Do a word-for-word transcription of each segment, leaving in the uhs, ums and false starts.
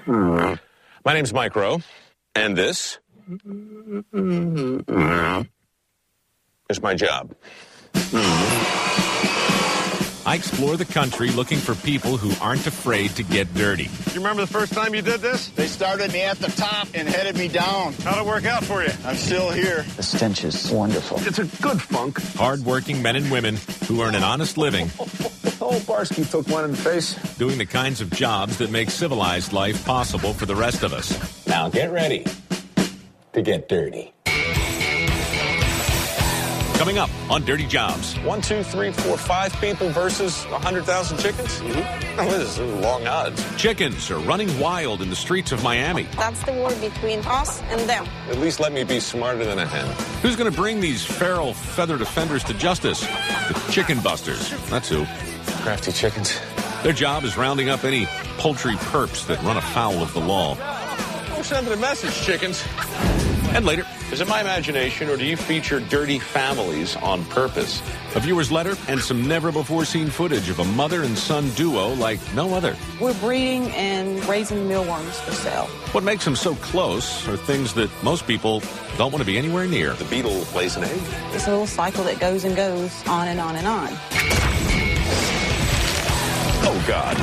My name's Mike Rowe, and this is my job. I explore the country looking for people who aren't afraid to get dirty. You remember the first time you did this? They started me at the top and headed me down. How'd it work out for you? I'm still here. The stench is wonderful. It's a good funk. Hard-working men and women who earn an honest living Oh, Barsky took one in the face. doing the kinds of jobs that make civilized life possible for the rest of us. Now get ready to get dirty. Coming up on Dirty Jobs. One, two, three, four, five people versus one hundred thousand chickens? Mm-hmm. Oh, this is long odds. Chickens are running wild in the streets of Miami. That's the war between us and them. At least let me be smarter than a hen. Who's going to bring these feral, feathered offenders to justice? The Chicken Busters. That's who. Crafty chickens. Their job is rounding up any poultry perps that run afoul of the law. I'm sending a message, chickens. And later, Is it my imagination, or do you feature dirty families on purpose? a viewer's letter and some never-before-seen footage of a mother and son duo like no other. We're breeding and raising mealworms for sale. What makes them so close are things that most people don't want to be anywhere near. The beetle lays an egg. It's a little cycle that goes and goes on and on and on. Oh, God.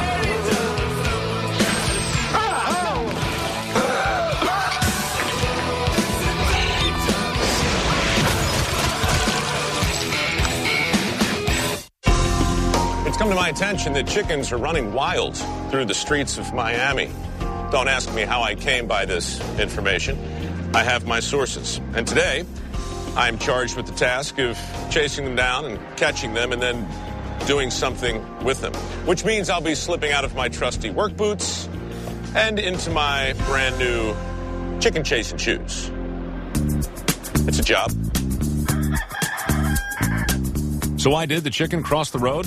It's come to my attention that chickens are running wild through the streets of Miami. Don't ask me how I came by this information. I have my sources. And today, I'm charged with the task of chasing them down and catching them and then doing something with them, which means I'll be slipping out of my trusty work boots and into my brand new chicken chasing shoes. It's a job. So why did the chicken cross the road?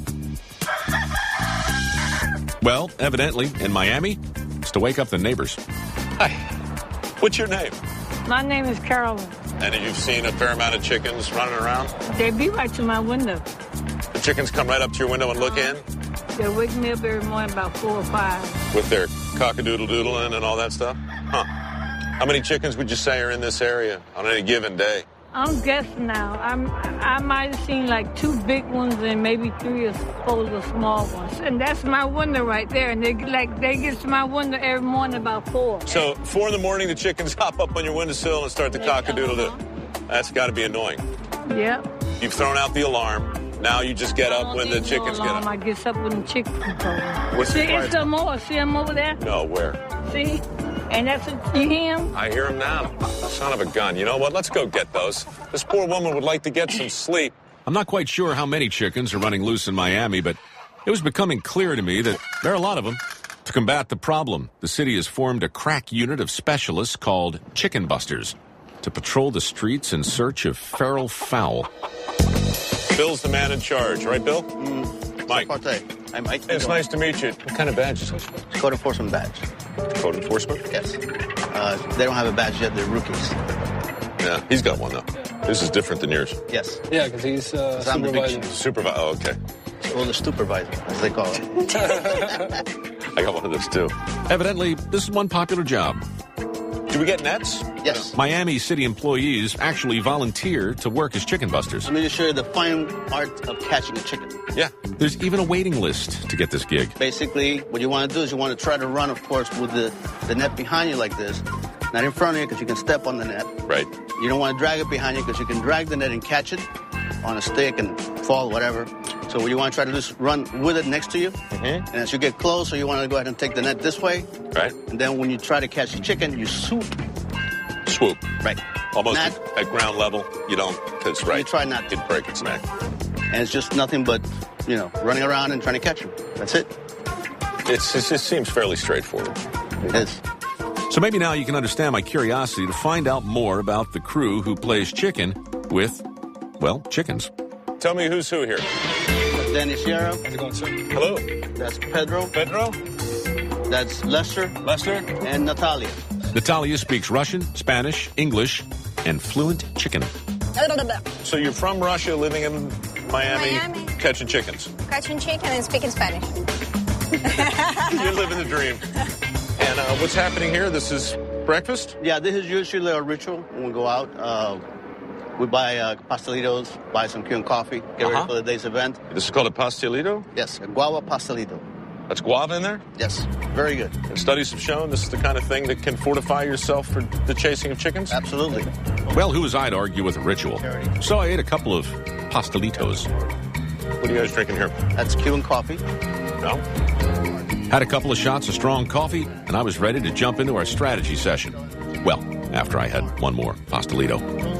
Well, evidently, in Miami, it's to wake up the neighbors. Hi. What's your name? My name is Carolyn. And you've seen a fair amount of chickens running around? They be right to my window. The chickens come right up to your window and look in They wake me up every morning about four or five. with their cock-a-doodle-doodling and all that stuff? Huh. How many chickens would you say are in this area on any given day? I'm guessing now. I'm, I might have seen like two big ones and maybe three or four of small ones. And that's my window right there. And they like they get to my window every morning about four. So, four in the morning, the chickens hop up on your windowsill and start the cock-a-doodle-doo. That's got to be annoying. Yep. You've thrown out the alarm. Now you just get up when the chickens get I up. get up when the chickens come. What's See, the it's some more. See them over there? No, where? See? And that's what you hear them? I hear him now. Son of a gun. You know what? Let's go get those. This poor woman would like to get some sleep. I'm not quite sure how many chickens are running loose in Miami, but it was becoming clear to me that there are a lot of them. To combat the problem, the city has formed a crack unit of specialists called Chicken Busters to patrol the streets in search of feral fowl. Bill's the man in charge, right, Bill? Mm, Mike. I'm Mike. It's nice to meet you. What kind of badge is this? Code enforcement badge. Code enforcement? Yes. Uh, they don't have a badge yet. They're rookies. Yeah, he's got one, though. This is different than yours. Yes. Yeah, because he's uh, 'Cause I'm the big supervisor. chief. Supervisor. Oh, okay. Well, the supervisor, as they call it. I got one of those, too. Evidently, this is one popular job. Do we get nets? Yes. Miami city employees actually volunteer to work as chicken busters. Let me just show you the fine art of catching a chicken. Yeah. There's even a waiting list to get this gig. Basically, what you want to do is you want to try to run, of course, with the, the net behind you like this. Not in front of you because you can step on the net. Right. You don't want to drag it behind you because you can drag the net and catch it on a stick and fall, whatever. So what you want to try to do is run with it next to you. Mm-hmm. And as you get closer, you want to go ahead and take the net this way. Right. And then when you try to catch the chicken, you swoop. Swoop. Right. Almost Not- at, at ground level. You don't, because, right. You try not to. It'd break its neck. And it's just nothing but, you know, running around and trying to catch them. That's it. It's, it's, it seems fairly straightforward. It is. So maybe now you can understand my curiosity to find out more about the crew who plays chicken with, well, chickens. Tell me who's who here. That's Danny Sierra. How's it going, sir? Hello. That's Pedro. Pedro? That's Lester. Lester? And Natalia. Natalia speaks Russian, Spanish, English, and fluent chicken. So you're from Russia, living in Miami, Miami. catching chickens. Catching chicken and speaking Spanish. You're living the dream. And uh, what's happening here? This is breakfast? Yeah, this is usually our ritual when we go out. Uh, we buy uh, pastelitos, buy some Cuban coffee, get Uh-huh. ready for the day's event. This is called a pastelito? Yes, a guava pastelito. That's guava in there? Yes, very good. And studies have shown this is the kind of thing that can fortify yourself for the chasing of chickens? Absolutely. Well, who was I to argue with a ritual? So I ate a couple of pastelitos. What are you guys drinking here? That's Cuban coffee. No? Had a couple of shots of strong coffee, and I was ready to jump into our strategy session. Well, after I had one more pastelito.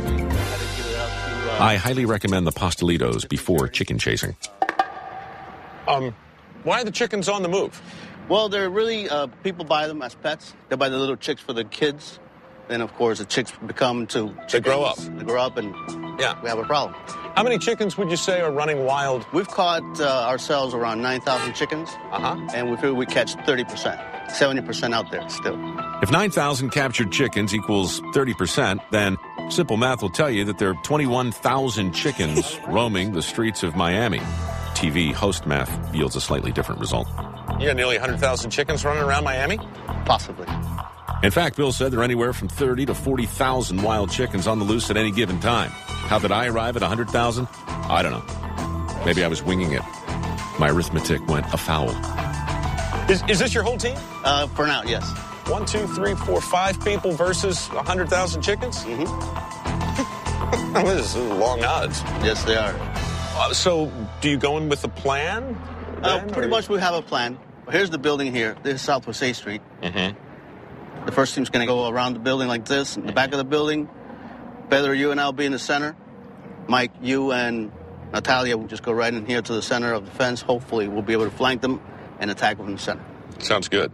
I highly recommend the pastelitos before chicken chasing. Um, why are the chickens on the move? Well, they're really, uh, people buy them as pets. They buy the little chicks for the kids. Then, of course, the chicks become to chickens. They grow up. They grow up, and Yeah. we have a problem. How many chickens would you say are running wild? We've caught uh, ourselves around nine thousand chickens, Uh-huh. and we figure we catch thirty percent, seventy percent out there still. If nine thousand captured chickens equals thirty percent, then simple math will tell you that there are twenty-one thousand chickens roaming the streets of Miami. T V host math yields a slightly different result. You got nearly one hundred thousand chickens running around Miami? Possibly. In fact, Bill said there are anywhere from thirty to forty thousand wild chickens on the loose at any given time. How did I arrive at one hundred thousand? I don't know. Maybe I was winging it. My arithmetic went afoul. Is, is this your whole team? Uh, for now, yes. One, two, three, four, five people versus one hundred thousand chickens? Mm-hmm. This is long odds. Yes, they are. Uh, so, do you go in with a plan? Uh, then, pretty or- much we have a plan. Here's the building here. This is Southwest eighth Street. Mhm. The first team's going to go around the building like this. In the back of the building, Pedro, you and I will be in the center. Mike, you and Natalia will just go right in here to the center of the fence. Hopefully, we'll be able to flank them and attack them from the center. Sounds good.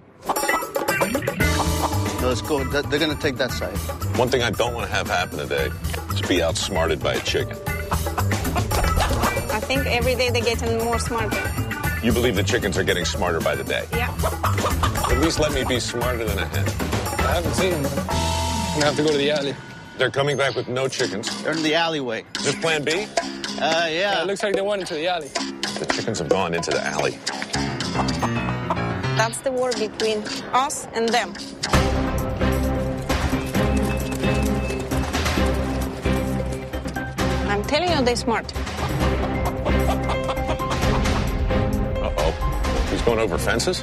So let's go. They're going to take that side. One thing I don't want to have happen today is be outsmarted by a chicken. I think every day they're getting more smarter. You believe the chickens are getting smarter by the day? Yeah. At least let me be smarter than a hen. I haven't seen them. I'm gonna have to go to the alley. They're coming back with no chickens. They're in the alleyway. Is this plan B? Uh, Yeah, yeah. it looks like they went into the alley. The chickens have gone into the alley. That's the war between us and them. I'm telling you, they're smart. Uh-oh. He's going over fences?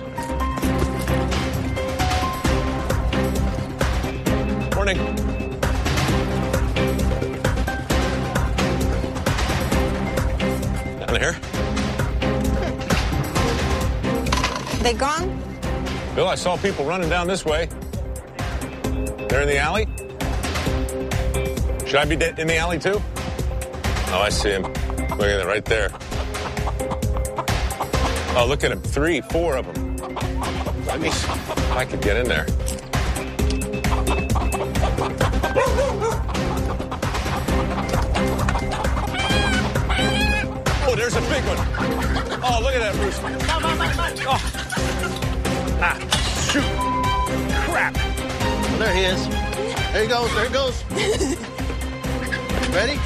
Morning. Down here. They gone? Bill, I saw people running down this way. They're in the alley? Should I be de- in the alley too? Oh, I see him. Look at it right there. Oh, look at him. Three, four of them. Let me see if I could get in there. Oh, there's a big one. Oh, look at that rooster. Oh. Ah, shoot. Crap. There he is. There he goes. There he goes. Ready?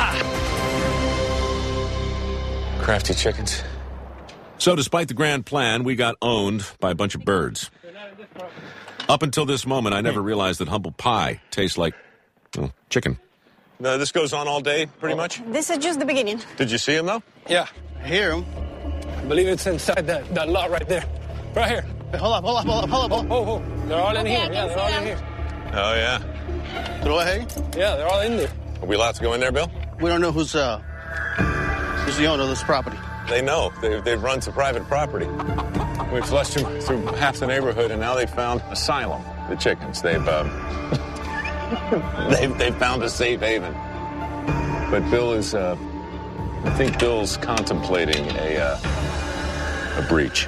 Crafty chickens. So despite the grand plan, we got owned by a bunch of birds. Up until this moment, I never realized that humble pie tastes like, well, chicken. No, this goes on all day, pretty much. This is just the beginning. Did you see him, though? Yeah, I hear him. I believe it's inside that, that lot right there. Right here. Hey, hold up, hold up, hold up, hold up. Hold up. Oh, oh, they're all in Okay, I here. Yeah, can they're see all in them. here. Oh, yeah. Throw ahead. Yeah, they're all in there. Are we allowed to go in there, Bill? We don't know who's uh who's the owner of this property. They know. They, they've run to private property. We flushed them through half the neighborhood, and now they found asylum. The chickens. They've um, they've they've found a safe haven. But Bill is, uh, I think Bill's contemplating a uh, a breach.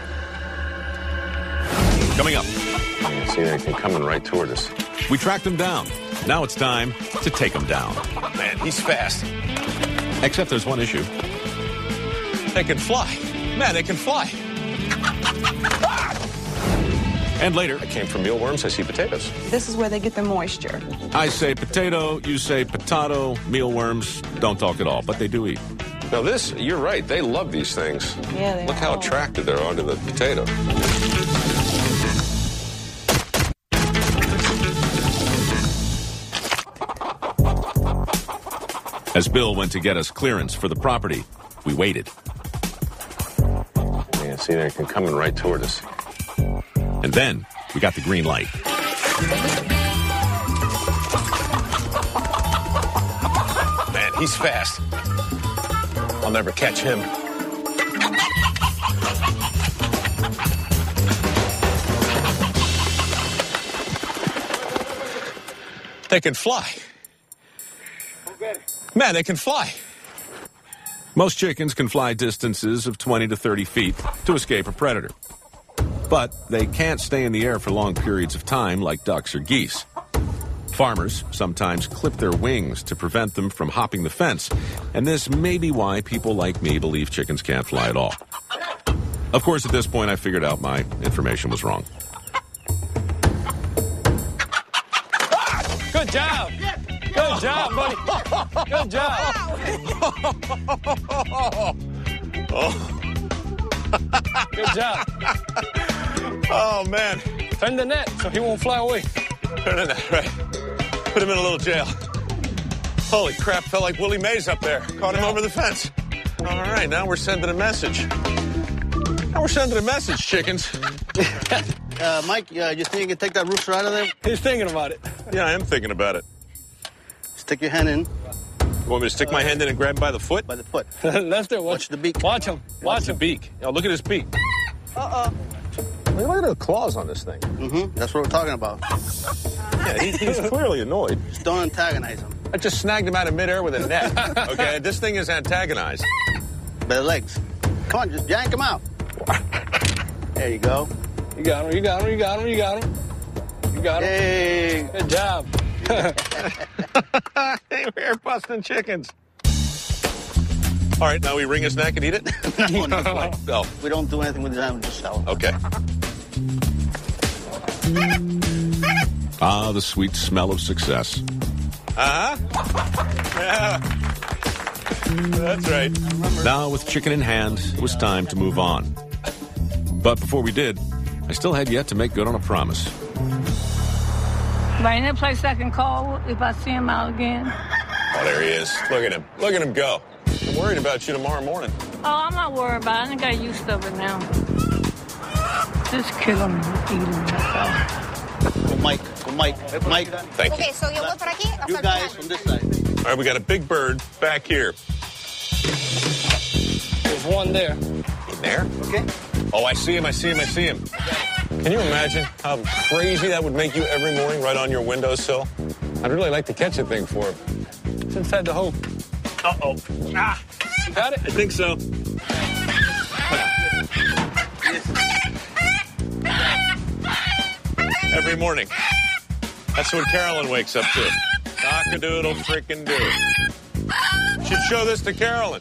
Coming up, I see anything coming right toward us. we tracked them down. Now it's time to take them down. Man, he's fast. Except there's one issue. They can fly. Man, they can fly. And later, I came from mealworms. I see potatoes. This is where they get the moisture. I say potato, you say potato, mealworms don't talk at all, but they do eat. Now this, you're right. They love these things. Yeah, they Look how are. attracted they are to the potato. As Bill went to get us clearance for the property, we waited. Man, see, they're coming right toward us. And then we got the green light. Man, he's fast. I'll never catch him. They can fly. Man, they can fly. Most chickens can fly distances of twenty to thirty feet to escape a predator. But they can't stay in the air for long periods of time like ducks or geese. Farmers sometimes clip their wings to prevent them from hopping the fence, and this may be why people like me believe chickens can't fly at all. Of course, at this point, I figured out my information was wrong. Good job. Good job, buddy. Good job. Good job. Oh, man. Turn the net so he won't fly away. Turn the net, right. Put him in a little jail. Holy crap, felt like Willie Mays up there. Caught him over the fence. All right, now we're sending a message. Now we're sending a message, chickens. Uh, Mike, uh, you think you can take that rooster out of there? He's thinking about it. Yeah, I am thinking about it. Stick your hand in. You want me to stick my hand in and grab him by the foot? By the foot. Let's do it. Watch the beak. Watch him. Watch, Watch the him. beak. Oh, look at his beak. Uh-oh. Look at the claws on this thing. Mm-hmm. That's what we're talking about. Yeah, he, he's clearly annoyed. Just don't antagonize him. I just snagged him out of midair with a net. Okay, this thing is antagonized. By the legs. Come on, just yank him out. There you go. You got him. You got him. You got him. You got him. You got him. Hey. Good job. Hey, we're busting chickens. All right, now we wring his neck and eat it? No, no, no. Oh, We don't do anything with the animal, just sell them. okay. Ah, the sweet smell of success. Uh-huh. Yeah. That's right. Now, with chicken in hand, it was time to move on. But before we did, I still had yet to make good on a promise. Right, any place I can call if I see him out again? Oh, there he is. Look at him. Look at him go. I'm worried about you tomorrow morning. Oh, I'm not worried about it. I got used to it now. Just kill him and eat him. That's all. Go Mike. Go Mike. Mike. Thank you. Okay, so yo voy por aquí. You guys from this side. All right, we got a big bird back here. There's one there. In there? Okay. Oh, I see him, I see him, I see him. Can you imagine how crazy that would make you every morning right on your windowsill? I'd really like to catch a thing for him. It's inside the hole. Uh-oh. Ah, You got it? I think so. Every morning. That's what Carolyn wakes up to. Cock-a-doodle frickin' do. Should show this to Carolyn.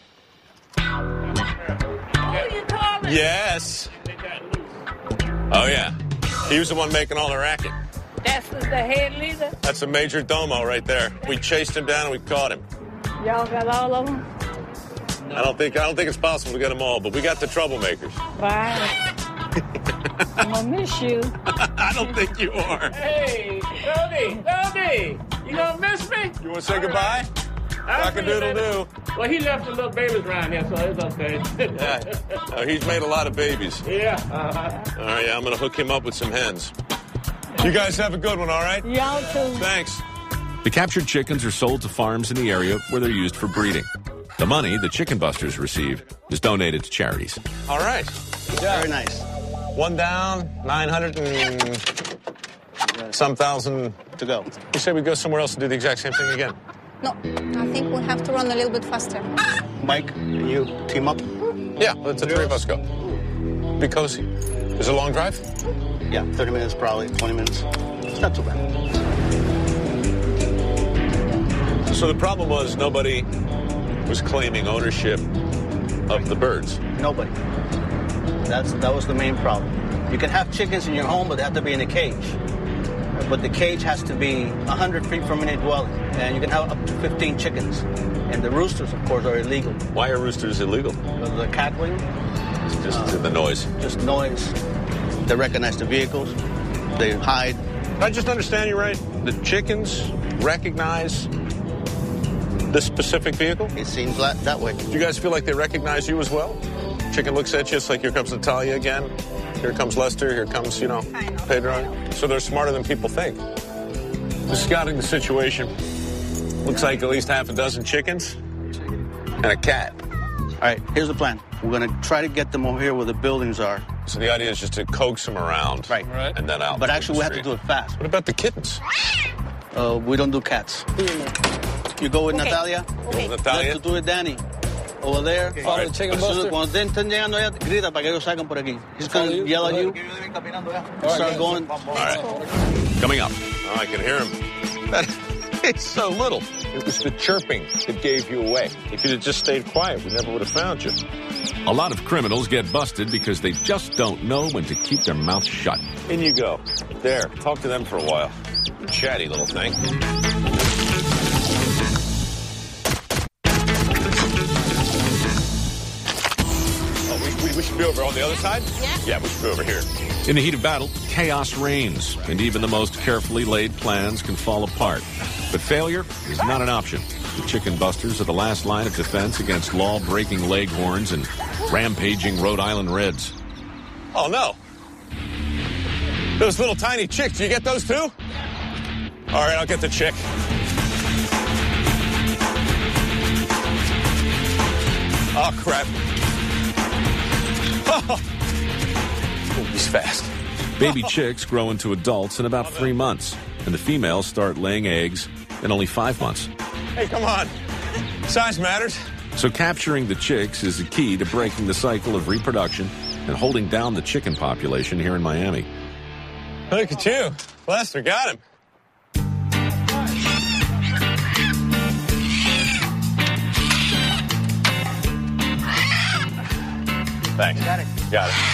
Yes. Oh, yeah. He was the one making all the racket. That's the head leader? That's a major domo right there. We chased him down and we caught him. Y'all got all of them? I don't think I don't think it's possible to get them all, but we got the troublemakers. Bye. I'm gonna miss you. I don't think you are. Hey, Dodie, Dodie, you gonna miss me? You want to say goodbye? Cock-a-doodle-doo. Well, he left the little babies around here, so it's okay. Yeah. Oh, he's made a lot of babies. Yeah. Uh-huh. All right, yeah, I'm going to hook him up with some hens. You guys have a good one, all right? Y'all too. Thanks. The captured chickens are sold to farms in the area where they're used for breeding. The money the chicken busters receive is donated to charities. All right. Very nice. One down, nine hundred and some thousand To go. You say we go somewhere else and do the exact same thing again? No, I think we'll have to run a little bit faster. Mike, and you team up? Yeah, let the three of us go. Be cozy. Is it a long drive? Yeah, thirty minutes probably, twenty minutes. It's not too bad. So the problem was nobody was claiming ownership of the birds. Nobody. That's That was the main problem. You can have chickens in your home, but they have to be in a cage. But the cage has to be one hundred feet from any dwelling. And you can have up to fifteen chickens. And the roosters, of course, are illegal. Why are roosters illegal? Because of the cackling, It's just uh, the noise. just noise. They recognize the vehicles. They hide. Did I just understand you right? The chickens recognize this specific vehicle? It seems like that way. Do you guys feel like they recognize you as well? Chicken looks at you, it's like, here comes Natalia again. Here comes Lester. Here comes, you know, Pedro. So they're smarter than people think. Just scouting the situation. Looks like at least half a dozen chickens and a cat. All right, here's the plan. We're going to try to get them over here where the buildings are. So the idea is just to coax them around. Right. Right. And then out. But actually, we have to do it fast. What about the kittens? Uh, we don't do cats. You go with Okay. Natalia. Okay. Natalia? Let's do it, Danny. Over there. Follow Right. the chicken Cuando buster. cuando estén llegando allá, grita para que ellos salgan por aquí. He's Follow going you? to yell at you. right, Start guys. going. All right. Coming up. Oh, I can hear him. That, it's so little. It was the chirping that gave you away. If you'd have just stayed quiet, we never would have found you. A lot of criminals get busted because they just don't know when to keep their mouth shut. In you go. There. Talk to them for a while. Chatty little thing. Oh, we, we, we should be over on the other side? Yeah. Yeah, we should be over here. In the heat of battle, chaos reigns, and even the most carefully laid plans can fall apart. But failure is not an option. The Chicken Busters are the last line of defense against law-breaking Leghorns and rampaging Rhode Island Reds. Oh, no. Those little tiny chicks, do you get those too? All right, I'll get the chick. Oh, crap. Oh, oh he's fast. Baby chicks grow into adults in about three months, and the females start laying eggs in only five months. Hey, come on. Size matters. So capturing the chicks is the key to breaking the cycle of reproduction and holding down the chicken population here in Miami. Look at you. Lester got him. Thanks. Got it. Got it.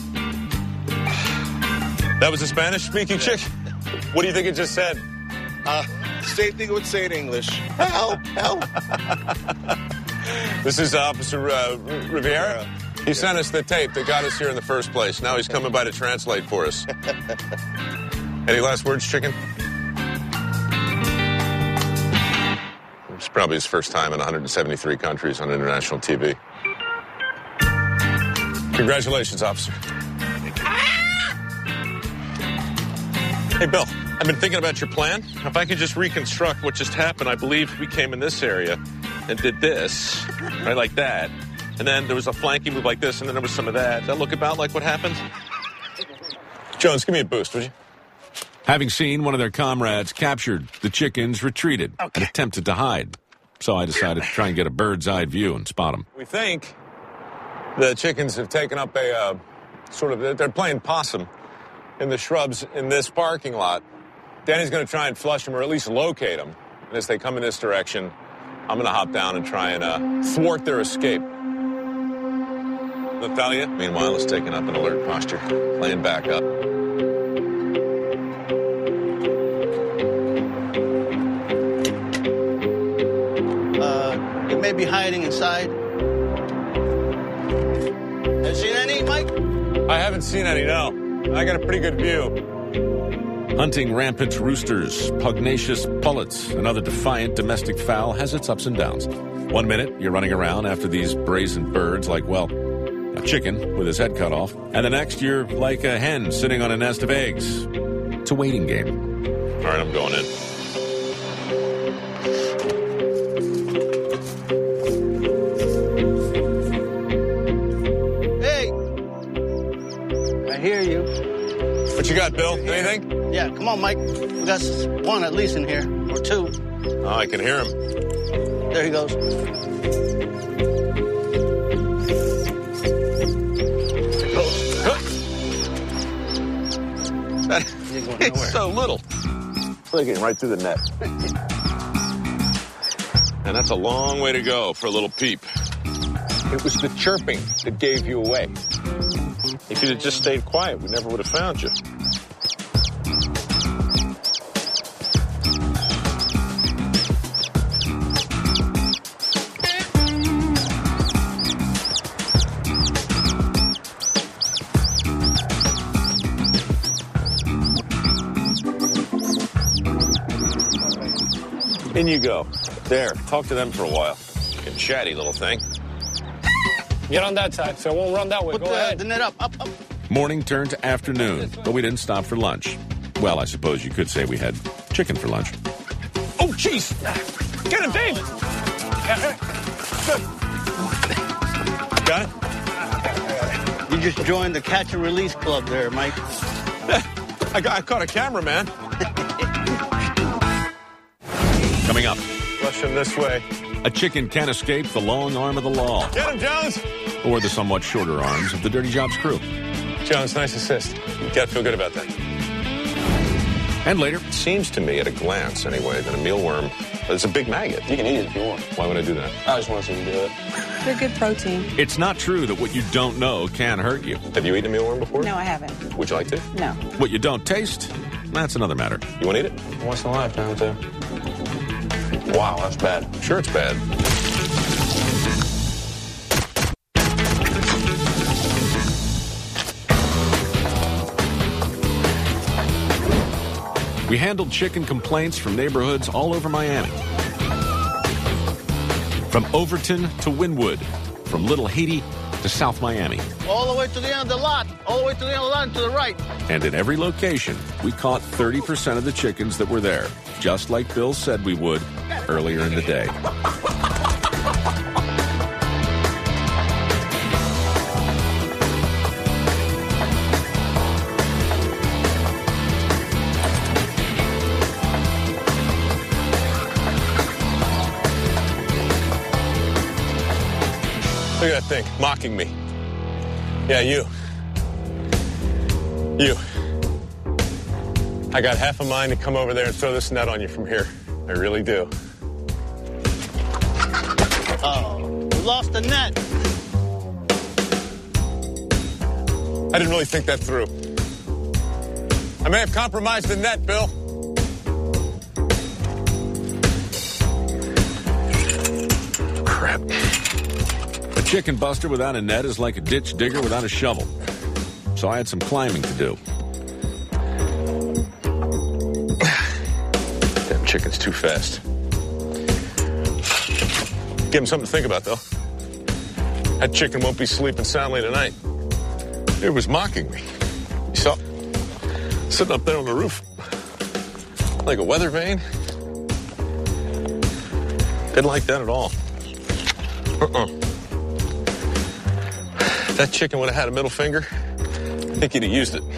That was a Spanish-speaking chick? What do you think it just said? Uh, same thing it would say in English. Help, help. This is Officer uh, Rivera. He sent us the tape that got us here in the first place. Now he's coming by to translate for us. Any last words, chicken? It's probably his first time in one hundred seventy-three countries on international T V. Congratulations, officer. Hey, Bill, I've been thinking about your plan. If I could just reconstruct what just happened, I believe we came in this area and did this, right, like that. And then there was a flanking move like this, and then there was some of that. Does that look about like what happened? Jones, give me a boost, would you? Having seen one of their comrades captured, the chickens retreated and attempted to hide. So I decided to try and get a bird's-eye view and spot them. We think the chickens have taken up a uh, sort of, they're playing possum in the shrubs in this parking lot. Danny's going to try and flush them or at least locate them. And as they come in this direction, I'm going to hop down and try and uh, thwart their escape. Natalia, meanwhile, is taking up an alert posture, laying back up. Uh, it may be hiding inside. Have you seen any, Mike? I haven't seen any, no. I got a pretty good view. Hunting rampant roosters, pugnacious pullets, and other defiant domestic fowl has its ups and downs. One minute, you're running around after these brazen birds like, well, a chicken with his head cut off. And the next, you're like a hen sitting on a nest of eggs. It's a waiting game. All right, I'm going in. Hey! I hear you. What you got, Bill? Anything? Yeah, come on, Mike. We got one at least in here, or two. Oh, I can hear him. There he goes. It's so little. It's like getting right through the net. And that's a long way to go for a little peep. It was the chirping that gave you away. If you'd have just stayed quiet, we never would have found you. In you go. There, talk to them for a while. You chatty little thing. Get on that side, so it won't run that way. Put Go the, ahead. the net up, up, up. Morning turned to afternoon, but we didn't stop for lunch. Well, I suppose you could say we had chicken for lunch. Oh, jeez! Get him, Dave! Got it? You just joined the catch and release club there, Mike. I, got, I caught a cameraman. Coming up, Rush him this way. a chicken can't escape the long arm of the law, Get him, Jones! or the somewhat shorter arms of the Dirty Jobs crew. Jones, nice assist. You got to feel good about that. And later, It seems to me, at a glance anyway, that a mealworm is a big maggot. You can eat it if you want. Why would I do that? I just want to see you do it. They're good protein. it's not true that what you don't know can hurt you. Have you eaten a mealworm before? No, I haven't. Would you like to? No. What you don't taste, that's another matter. You want to eat it? Once in a lifetime, too. Wow, that's bad. Sure, it's bad. We handled chicken complaints from neighborhoods all over Miami. From Overton to Wynwood, from Little Haiti to South Miami. All the way to the end of the lot. All the way to the end of the lot and to the right. And in every location, we caught thirty percent of the chickens that were there, just like Bill said we would earlier in the day. Look at that thing, mocking me. Yeah, you. You. I got half a mind to come over there and throw this net on you from here. I really do. Oh, we lost the net. I didn't really think that through. I may have compromised the net, Bill. Crap. A chicken buster without a net is like a ditch digger without a shovel. So I had some climbing to do. Damn chicken's too fast. Give him something to think about, though. That chicken won't be sleeping soundly tonight. It was mocking me. You saw? Sitting up there on the roof. Like a weather vane. Didn't like that at all. Uh-uh. If that chicken would have had a middle finger, I think he'd have used it.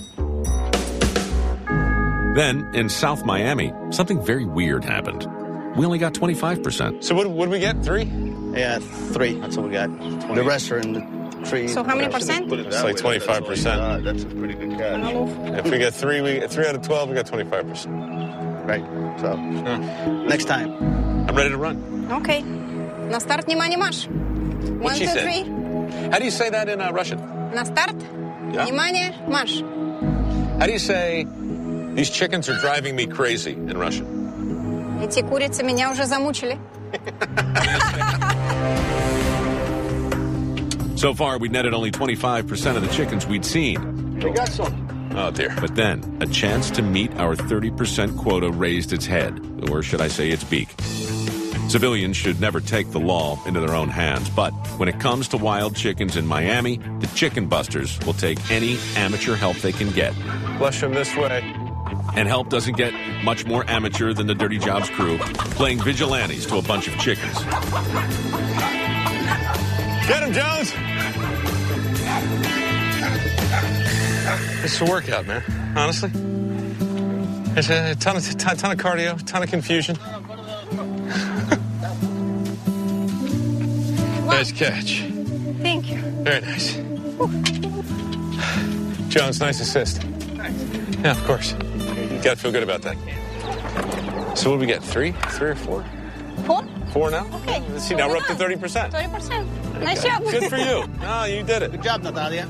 Then, in South Miami, something very weird happened. We only got twenty-five percent. So what what did we get? Three? Yeah, three. That's what we got. The rest are in the tree. So how many percent? It's like twenty-five percent. That's a pretty good catch. If we get three, we three out of twelve, we got twenty-five percent. Right. So, next time. I'm ready to run. Okay. На старт, внимание, марш. One, What'd she two, say? three. How do you say that in uh, Russian? На старт, Yeah. внимание, марш. How do you say these chickens are driving me crazy in Russian? Эти курицы меня уже замучили. So far, we netted only twenty-five percent of the chickens we'd seen. We got some. Oh, dear. But then, a chance to meet our thirty percent quota raised its head, or should I say its beak. Civilians should never take the law into their own hands, but when it comes to wild chickens in Miami, the chicken busters will take any amateur help they can get. Flush them this way. And help doesn't get much more amateur than the Dirty Jobs crew playing vigilantes to a bunch of chickens. Get him, Jones! It's a workout, man. Honestly. There's a ton of, ton, ton of cardio, ton of confusion. Nice catch. Thank you. Very nice. Jones, nice assist. Yeah, of course. You gotta feel good about that. So what do we get? Three? Three or four? Four? Four now? Okay. Let's see, now we're up to thirty percent. thirty percent. Nice job. Good for you. No, you did it. Good job, Natalia.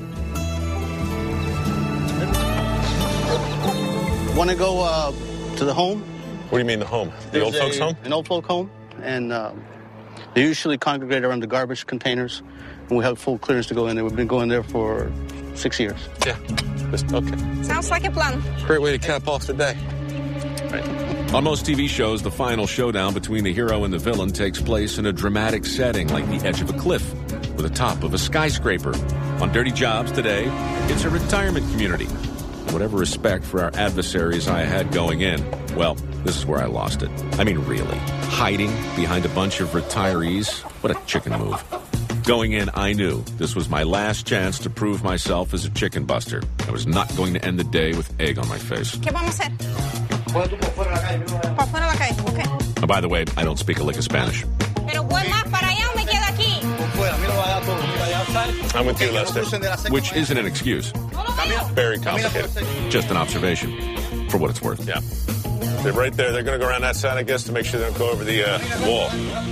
Want to go uh, to the home? What do you mean the home? The old There's folks' a- home? An old folk home. And um, they usually congregate around the garbage containers. And we have full clearance to go in there. We've been going there for six years. Yeah. Just- okay. Sounds like a plan. Great way to cap off the day. Right. On most T V shows, the final showdown between the hero and the villain takes place in a dramatic setting like the edge of a cliff or the top of a skyscraper. On Dirty Jobs today, it's a retirement community. Whatever respect for our adversaries I had going in, well, this is where I lost it. I mean, really. Hiding behind a bunch of retirees? What a chicken move. Going in, I knew this was my last chance to prove myself as a chicken buster. I was not going to end the day with egg on my face. ¿Qué vamos a hacer? Por fuera la calle, okay. Oh, by the way, I don't speak a lick of Spanish. Pero voy más para allá o me quedo aquí. I'm with you, Lester. Which isn't an excuse. Very complicated. Just an observation, for what it's worth. Yeah. They're right there. They're going to go around that side, I guess, to make sure they don't go over the uh, wall.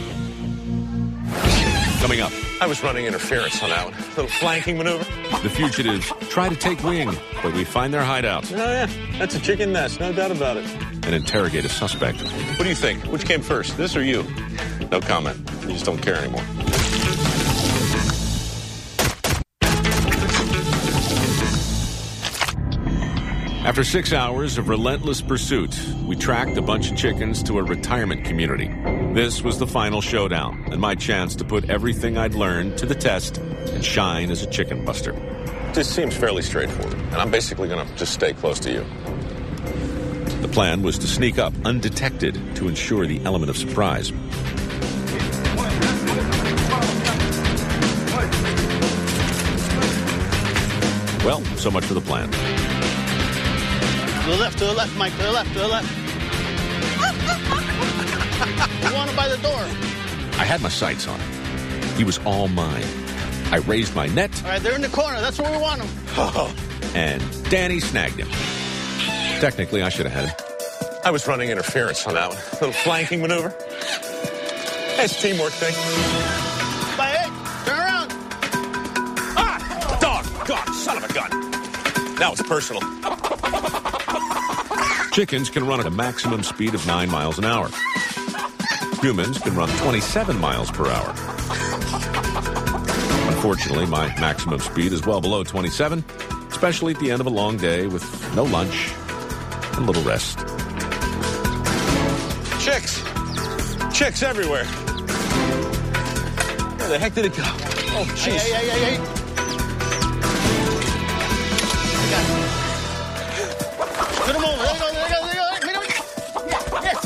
Coming up. I was running interference on that one. A little flanking maneuver. The fugitives try to take wing, but we find their hideout. Oh, yeah. That's a chicken nest. No doubt about it. And interrogate a suspect. What do you think? Which came first, this or you? No comment. You just don't care anymore. After six hours of relentless pursuit, we tracked a bunch of chickens to a retirement community. This was the final showdown, and my chance to put everything I'd learned to the test and shine as a chicken buster. This seems fairly straightforward, and I'm basically going to just stay close to you. The plan was to sneak up undetected to ensure the element of surprise. Well, so much for the plan. To the left, to the left, Mike, to the left, to the left. You want him by the door. I had my sights on him. He was all mine. I raised my net. All right, they're in the corner. That's where we want them. Oh. And Danny snagged him. Technically, I should have had him. I was running interference on that one. A little flanking maneuver. It's a teamwork thing. By eight, turn around. Ah! Dog! God, son of a gun. Now it's personal. Chickens can run at a maximum speed of nine miles an hour. Humans can run twenty-seven miles per hour. Unfortunately, my maximum speed is well below twenty-seven, especially at the end of a long day with no lunch and little rest. Chicks! Chicks everywhere. Where the heck did it go? Oh, jeez. Hey, hey, hey, hey. Put him over. There you go, there you go, there you go. There you go. Yeah, yes.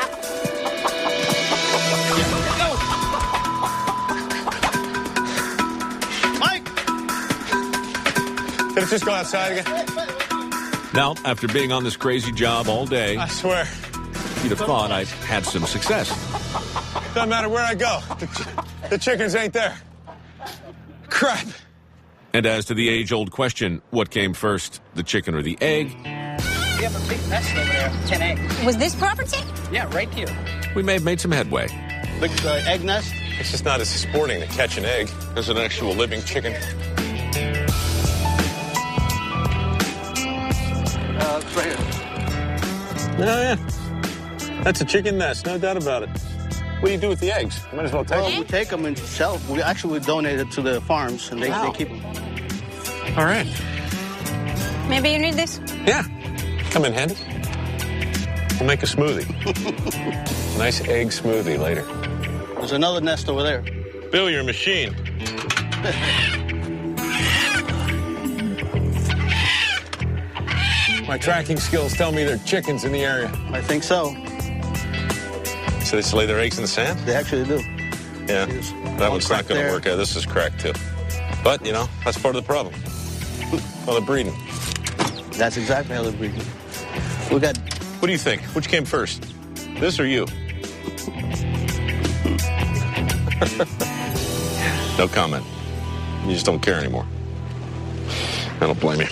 Go. Mike! Did it just go outside again? Now, after being on this crazy job all day, I swear. you'd have thought I'd had some success. Doesn't matter where I go. The, ch- the chickens ain't there. Crap. And as to the age-old question, what came first, the chicken or the egg? We have a big nest over there, ten eggs. Was this property? Yeah, right here. We may have made some headway. Big uh, egg nest? It's just not as sporting to catch an egg as an actual living chicken. Uh, it's right here. Oh, yeah. That's a chicken nest, no doubt about it. What do you do with the eggs? You might as well take Well, them. we take them and sell. We actually donate it to the farms, and they, Wow. they keep them. All right. Maybe you need this? Yeah. Come in handy. We'll make a smoothie. Nice egg smoothie later. There's another nest over there. Bill, your machine. My tracking skills tell me there are chickens in the area. I think so. So they just lay their eggs in the sand? They actually do. Yeah. That one's not going to work out. This is cracked, too. But, you know, that's part of the problem. Well, they're breeding. That's exactly how they're breeding. We got... What do you think? Which came first? This or you? No comment. You just don't care anymore. I don't blame you.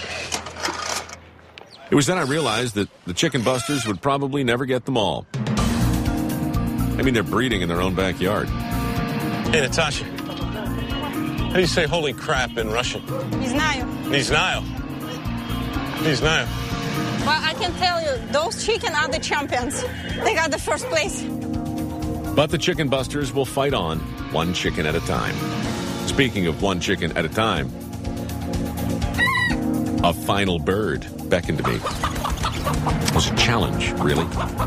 It was then I realized that the chicken busters would probably never get them all. I mean, they're breeding in their own backyard. Hey, Natasha. How do you say holy crap in Russian? Не знаю. Не знаю. Не знаю. Well, I can tell you, those chicken are the champions. They got the first place. But the chicken busters will fight on, one chicken at a time. Speaking of one chicken at a time, a final bird beckoned to me. It was a challenge, really.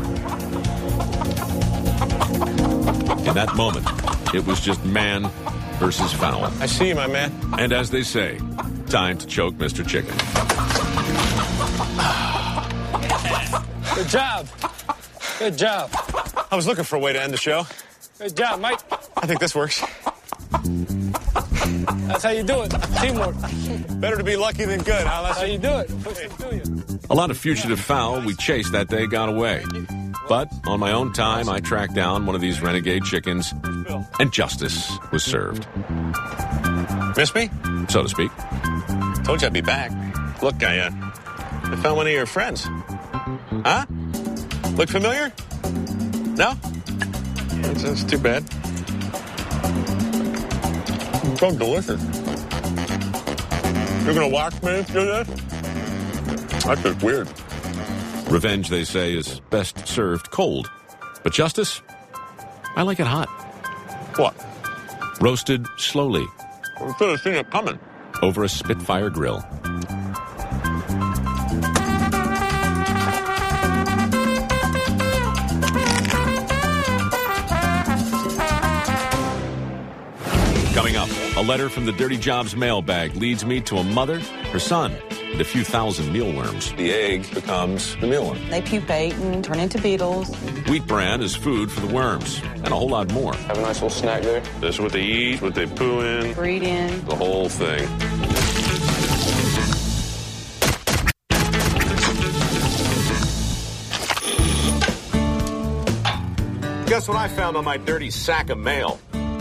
In that moment, it was just man versus fowl. I see you, my man. And as they say, time to choke Mister Chicken. Good job. Good job. I was looking for a way to end the show. Good job, Mike. I think this works. That's how you do it. Teamwork. Better to be lucky than good, huh? That's how you do it. Push it to you. A lot of fugitive fowl we chased that day got away. But on my own time, I tracked down one of these renegade chickens, and justice was served. Miss me? So to speak. Told you I'd be back. Look, I, uh, I found one of your friends. Huh? Look familiar? No? That's, that's too bad. It's so delicious. You're gonna watch me do this? That's just weird. Revenge, they say, is best served cold. But justice? I like it hot. What? Roasted slowly. I should have seen it coming. Over a Spitfire grill. Coming up, a letter from the Dirty Jobs mailbag leads me to a mother, her son, and a few thousand mealworms. The egg becomes the mealworm. They pupate and turn into beetles. Wheat bran is food for the worms, and a whole lot more. Have a nice little snack there. This is what they eat, what they poo in. Breed in. The whole thing. Guess what I found on my dirty sack of mail?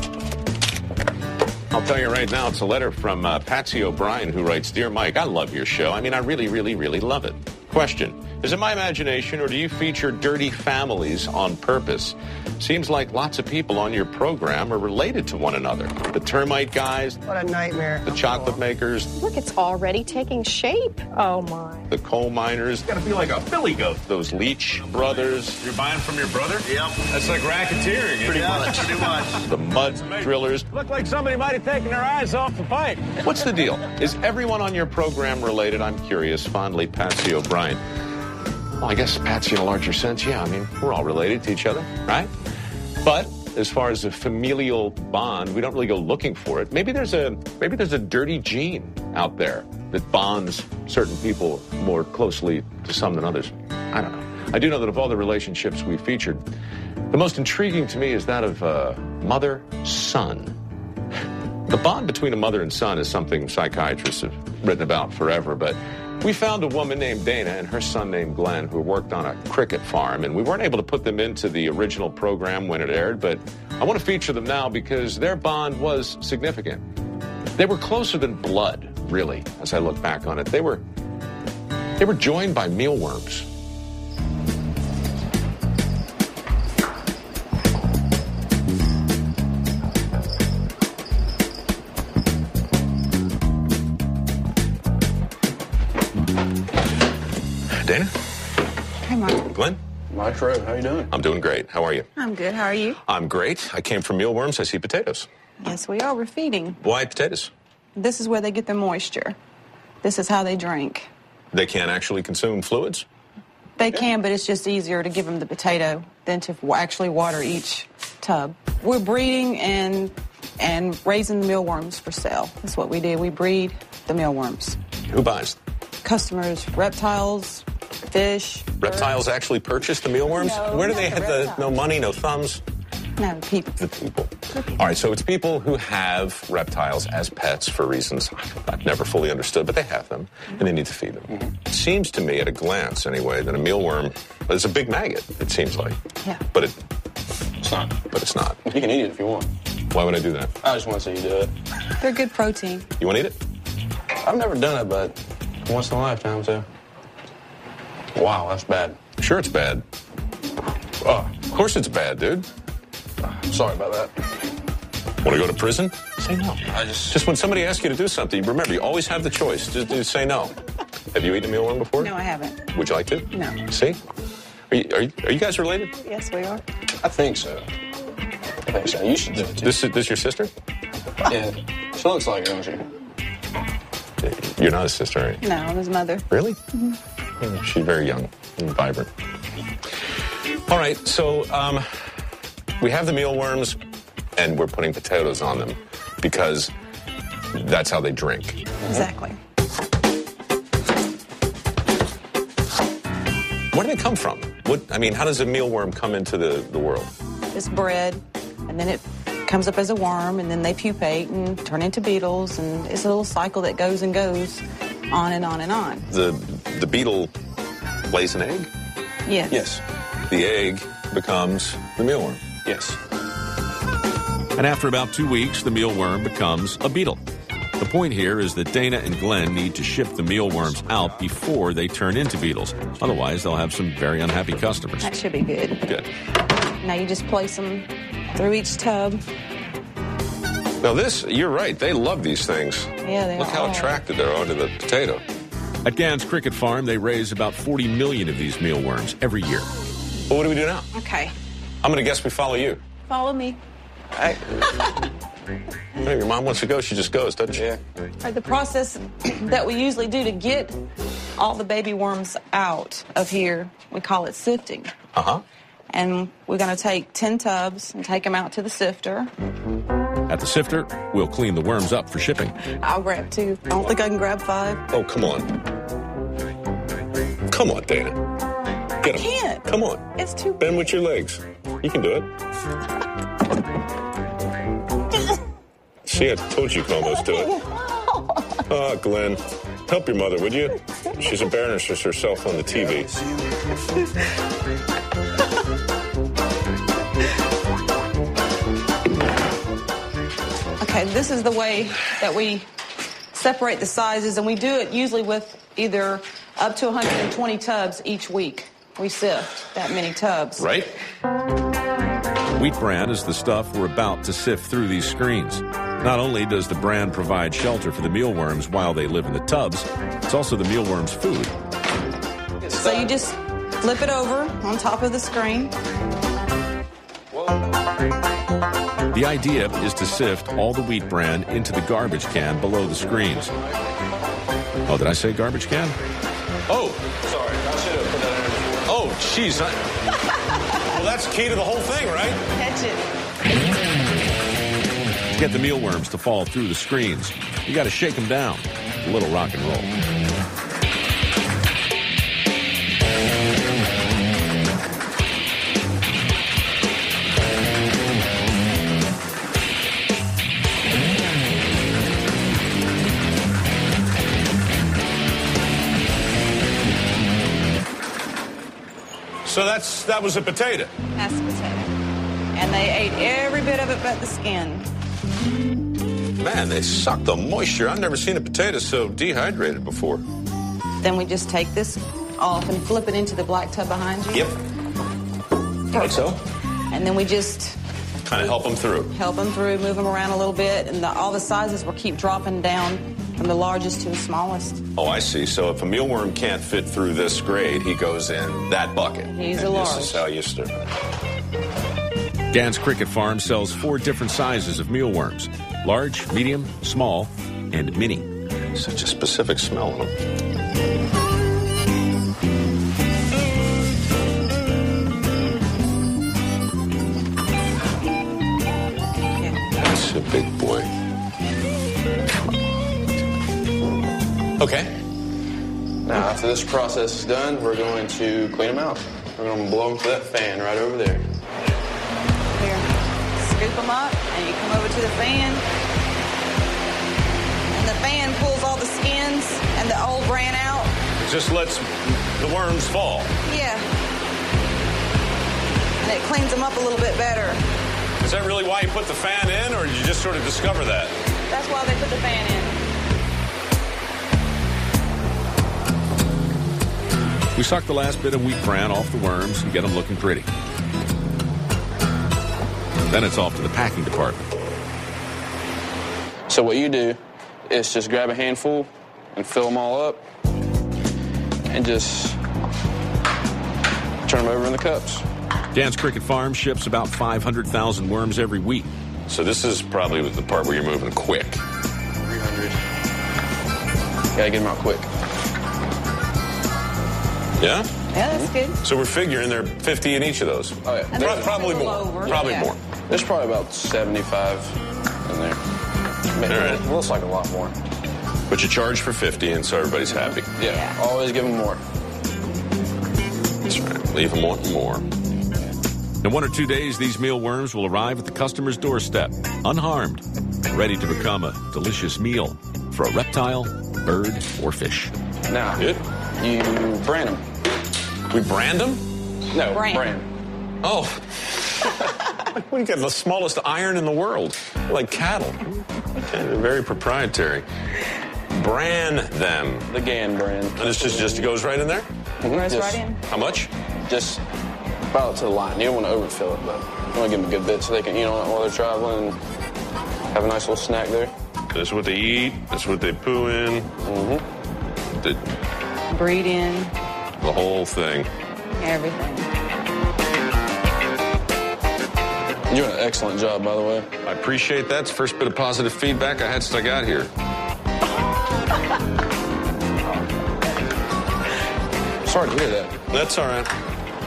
I'll tell you right now, it's a letter from uh, Patsy O'Brien, who writes, Dear Mike, I love your show. I mean, I really, really, really love it. Question, is it my imagination or do you feature dirty families on purpose? Seems like lots of people on your program are related to one another. The termite guys. What a nightmare. The chocolate makers. Look, it's already taking shape. Oh, my. The coal miners. Gotta feel like a billy goat. Those Leach brothers. You're buying from your brother? Yep. That's like racketeering. Pretty much, pretty much. The mud drillers. Look like somebody might have taken their eyes off the pipe. What's the deal? Is everyone on your program related? I'm curious. Fondly, Patsy O'Brien. Well, I guess Patsy in a larger sense, yeah. I mean, we're all related to each other, right? But as far as a familial bond, we don't really go looking for it. Maybe there's a maybe there's a dirty gene out there that bonds certain people more closely to some than others. I don't know. I do know that of all the relationships we featured, the most intriguing to me is that of uh, mother-son. The bond between a mother and son is something psychiatrists have written about forever, but we found a woman named Dana and her son named Glenn who worked on a cricket farm, and we weren't able to put them into the original program when it aired, but I want to feature them now because their bond was significant. They were closer than blood, really, as I look back on it. They were, they were joined by mealworms. Dana? Hey, Mark. Glenn? Mike Rowe, how you doing? I'm doing great. How are you? I'm good. How are you? I'm great. I came from mealworms. I see potatoes. Yes, we are. We're feeding. Why potatoes? This is where they get their moisture. This is how they drink. They can't actually consume fluids? They can, but it's just easier to give them the potato than to actually water each tub. We're breeding and and raising the mealworms for sale. That's what we do. We breed the mealworms. Who buys? Customers, reptiles, fish. Reptiles birds. Actually purchase the mealworms? No, Where do not they the have the reptiles. no money, no thumbs? No, people. The people. All right, so it's people who have reptiles as pets for reasons I've never fully understood, but they have them, and they need to feed them. Mm-hmm. It seems to me, at a glance anyway, that a mealworm is a big maggot, it seems like. Yeah. But it, It's not. but it's not. You can eat it if you want. Why would I do that? I just want to see you do it. They're good protein. You want to eat it? I've never done it, but once in a lifetime, so. Wow, that's bad. Sure it's bad. Oh, of course it's bad, dude. Sorry about that. Want to go to prison? Say no. I just... Just when somebody asks you to do something, remember, you always have the choice. Just, just say no. Have you eaten a mealworm before? No, I haven't. Would you like to? No. See? Are you, are you, are you guys related? Yes, we are. I think so. I think so. You should do it, too. This is this your sister? Yeah. She looks like her, don't she? You're not a sister, are you? No, I'm his mother. Really? Mm-hmm. She's very young and vibrant. All right, so um, we have the mealworms, and we're putting potatoes on them because that's how they drink. Exactly. Where do they come from? What I mean, how does a mealworm come into the, the world? It's bred, and then it comes up as a worm, and then they pupate and turn into beetles, and it's a little cycle that goes and goes on and on and on. The the beetle lays an egg? Yes. Yes. The egg becomes the mealworm? Yes. And after about two weeks, the mealworm becomes a beetle. The point here is that Dana and Glenn need to ship the mealworms out before they turn into beetles. Otherwise, they'll have some very unhappy customers. That should be good. Good. Now you just place them through each tub. Now this, you're right, they love these things. Yeah, they Look how are. attracted they are to the potato. At Gann's Cricket Farm, they raise about forty million of these mealworms every year. Well, what do we do now? Okay. I'm going to guess we follow you. Follow me. Hey, your mom wants to go, she just goes, doesn't she? Yeah. Right, the process that we usually do to get all the baby worms out of here, we call it sifting. Uh-huh. And we're going to take ten tubs and take them out to the sifter. At the sifter, we'll clean the worms up for shipping. I'll grab two. I don't think I can grab five. Oh, come on. Come on, Dana. Get I him. can't. Come on. It's too Bend with your legs. You can do it. See, I told you you could almost do it. Oh, Glenn. Help your mother, would you? She's embarrassing herself on the T V. Okay, this is the way that we separate the sizes, and we do it usually with either up to one hundred twenty tubs each week. We sift that many tubs. Right? Wheat bran is the stuff we're about to sift through these screens. Not only does the bran provide shelter for the mealworms while they live in the tubs, it's also the mealworms' food. So you just flip it over on top of the screen. The idea is to sift all the wheat bran into the garbage can below the screens. Oh, did I say garbage can? Oh, sorry. I should have put that in. Oh, jeez. I... Well, that's key to the whole thing, right? Catch it. To get the mealworms to fall through the screens, you got to shake them down. A little rock and roll. So that's that was a potato. That's the potato. And they ate every bit of it but the skin. Man, they suck the moisture. I've never seen a potato so dehydrated before. Then we just take this off and flip it into the black tub behind you. Yep. Like so. And then we just kind of help them through. Help them through, move them around a little bit, and the, all the sizes will keep dropping down from the largest to the smallest. Oh, I see. So if a mealworm can't fit through this grade, he goes in that bucket. He's and a large. This is how you start. Gann's Cricket Farm sells four different sizes of mealworms: large, medium, small, and mini. Such a specific smell on them. That's a big boy. Okay. Now, after this process is done, we're going to clean them out. We're going to blow them to that fan right over there. Here, scoop them up, and you come over to the fan. And the fan pulls all the skins and the old bran out. It just lets the worms fall. Yeah. And it cleans them up a little bit better. Is that really why you put the fan in, or did you just sort of discover that? That's why they put the fan in. We suck the last bit of wheat bran off the worms and get them looking pretty. Then it's off to the packing department. So what you do is just grab a handful and fill them all up and just turn them over in the cups. Gann's Cricket Farm ships about five hundred thousand worms every week. So this is probably the part where you're moving quick. three hundred. Gotta get them out quick. Yeah? Yeah, that's good. So we're figuring there are fifty in each of those. Oh, yeah. Pro- probably more. Over. Probably Yeah. more. There's probably about seventy-five in there. All right. It looks like a lot more. But you charge for fifty, and so everybody's happy. Yeah, Yeah. always give them more. That's right. Leave them wanting more. In one or two days, these mealworms will arrive at the customer's doorstep, unharmed, ready to become a delicious meal for a reptile, bird, or fish. Now, Good. you brand them. We brand them? No, Brand. brand. Oh. We get the smallest iron in the world, like cattle. Okay, they're very proprietary. Brand them. The Gann brand. And this just, just goes right in there? Mhm. Goes Just- right in. How much? Just about to the line. You don't want to overfill it, but you want to give them a good bit so they can eat on it while they're traveling and have a nice little snack there. This is what they eat. This is what they poo in. Mm-hmm. The, Breed in, the whole thing. everything. You're doing an excellent job, by the way. I appreciate that. It's the first bit of positive feedback I had since I got here. Sorry to hear that. That's all right.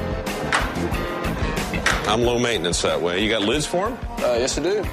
I'm low maintenance that way. You got lids for them? Uh, yes, I do.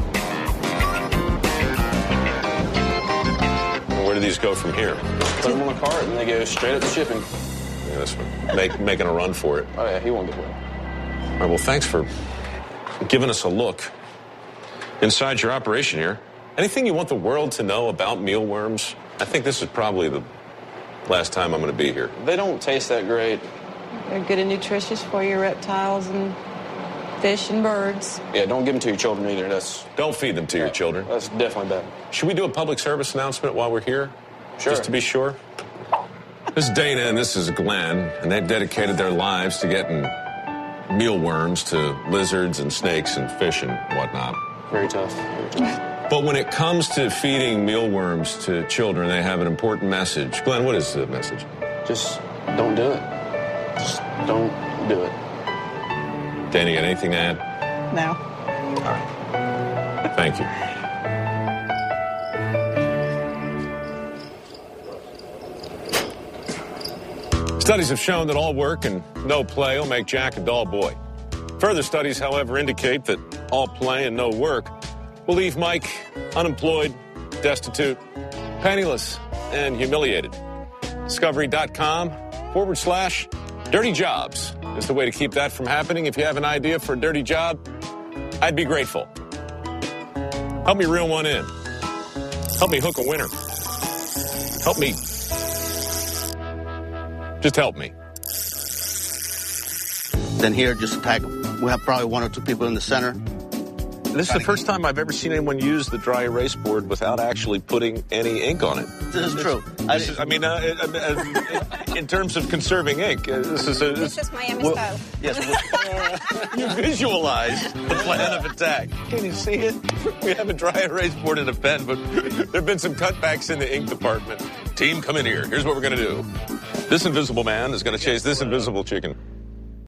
Where do these go from here? Put them on a cart and they go straight up to shipping. Yeah, this one. Make, making a run for it. Oh, yeah, he won't get away. All right, well, thanks for giving us a look inside your operation here. Anything you want the world to know about mealworms? I think this is probably the last time I'm going to be here. They don't taste that great. They're good and nutritious for your reptiles and fish and birds. Yeah, don't give them to your children either. That's Don't feed them to your children. that's definitely bad. Should we do a public service announcement while we're here? Sure. Just to be sure? This is Dana and this is Glenn, and they've dedicated their lives to getting mealworms to lizards and snakes and fish and whatnot. Very tough. Very tough. But when it comes to feeding mealworms to children, they have an important message. Glenn, what is the message? Just don't do it. Just don't do it. Dana, you got anything to add? No. All right. Thank you. Studies have shown that all work and no play will make Jack a dull boy. Further studies, however, indicate that all play and no work will leave Mike unemployed, destitute, penniless, and humiliated. Discovery.com forward slash dirty jobs is the way to keep that from happening. If you have an idea for a dirty job, I'd be grateful. Help me reel one in. Help me hook a winner. Help me. Just help me. Then here, just attack them. We have probably one or two people in the center. This is the first time I've ever seen anyone use the dry erase board without actually putting any ink on it. This is true. This is, I mean, uh, uh, uh, in terms of conserving ink, uh, this is a... This is Miami well, style. Yes, we- You visualize the plan of attack. Can you see it? We have a dry erase board and a pen, but there have been some cutbacks in the ink department. Team, come in here. Here's what we're going to do. This invisible man is going to chase this invisible chicken.